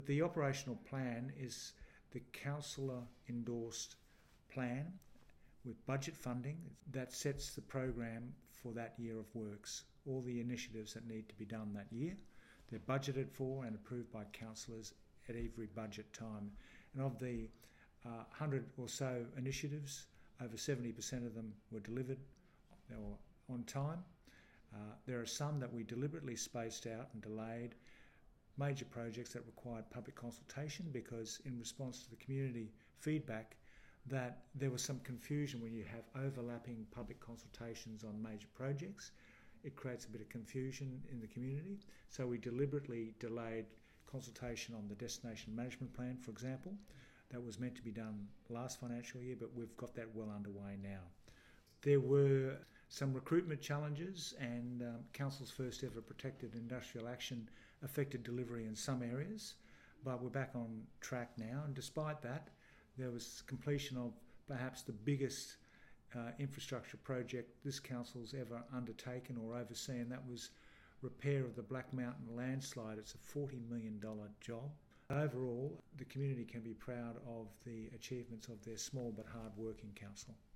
The operational plan is the councillor endorsed plan with budget funding that sets the program for that year of works, all the initiatives that need to be done that year. They're budgeted for and approved by councillors at every budget time. And of the 100 or so initiatives, over 70% of them were delivered or on time. There are some that we deliberately spaced out and delayed, major projects that required public consultation, because in response to the community feedback that there was some confusion when you have overlapping public consultations on major projects. It creates a bit of confusion in the community. So we deliberately delayed consultation on the destination management plan, for example. That was meant to be done last financial year, but we've got that well underway now. There were some recruitment challenges, and Council's first ever protected industrial action affected delivery in some areas, but we're back on track now. And despite that, there was completion of perhaps the biggest infrastructure project this council's ever undertaken or overseen. That was repair of the Black Mountain landslide. It's a $40 million job. Overall, the community can be proud of the achievements of their small but hard-working council.